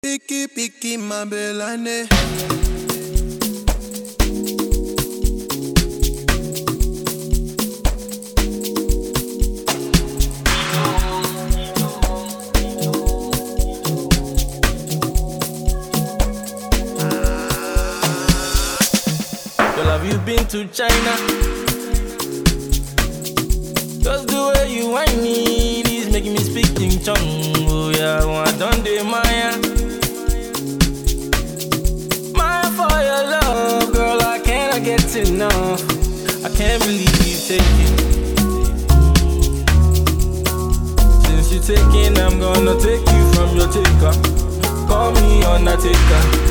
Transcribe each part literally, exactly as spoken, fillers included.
Picky, picky, my belane. Girl, have you been to China? Just the way you whine me, it is making me speak Ching Chong. Oh yeah, I done the Maya. Maya for your love, girl, I cannot get enough. I can't believe you take it. Since you're taking, I'm gonna take you from your taker. Call me Undertaker.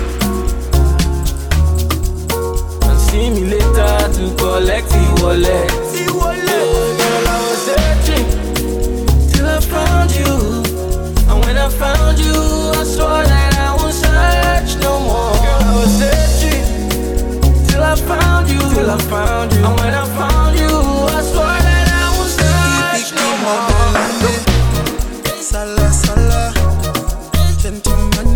See me later to collect the wallet. The wallet. Girl, I was searching till I found you, and when I found you, I swore that I won't search no more. Girl, I was searching till I found you, till I found you, and when I found you, I swore that I won't search no more. Sala, sala, gentleman.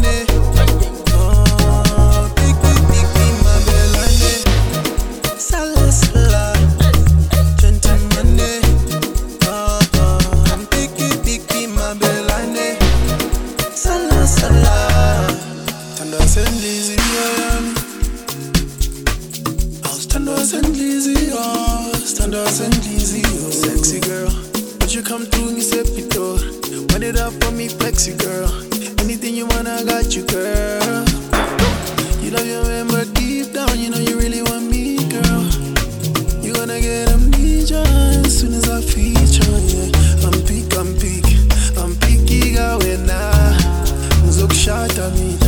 Sexy girl, but you come through and you say pito. Run it up for me, flexy girl. Anything you want, I got you, girl. You love your man, but deep down, you know you really want me, girl. You gonna get amnesia as soon as I feature, yeah. I'm peak, I'm peak, I'm peaky, girl, when I look shot at me.